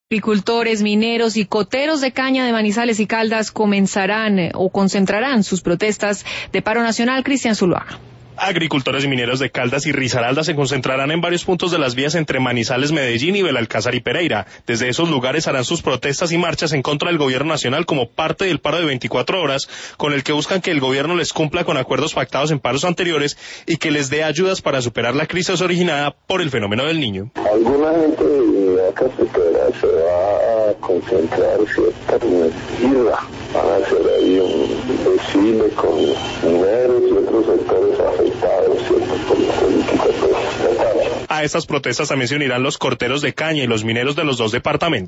Agricultores, mineros y coteros de caña de Manizales y Caldas comenzarán o concentrarán sus protestas de paro nacional. Cristian Zuluaga. Agricultores y mineros de Caldas y Risaralda se concentrarán en varios puntos de las vías entre Manizales, Medellín y Belalcázar y Pereira. Desde esos lugares harán sus protestas y marchas en contra del gobierno nacional como parte del paro de 24 horas, con el que buscan que el gobierno les cumpla con acuerdos pactados en paros anteriores y que les dé ayudas para superar la crisis originada por el fenómeno del Niño. Alguna gente de cafetera se va a concentrar cierta isla. Van a hacer ahí un desfile con mineros y otros sectores afectados por la política estatal. A estas protestas también se unirán los corteros de caña y los mineros de los dos departamentos.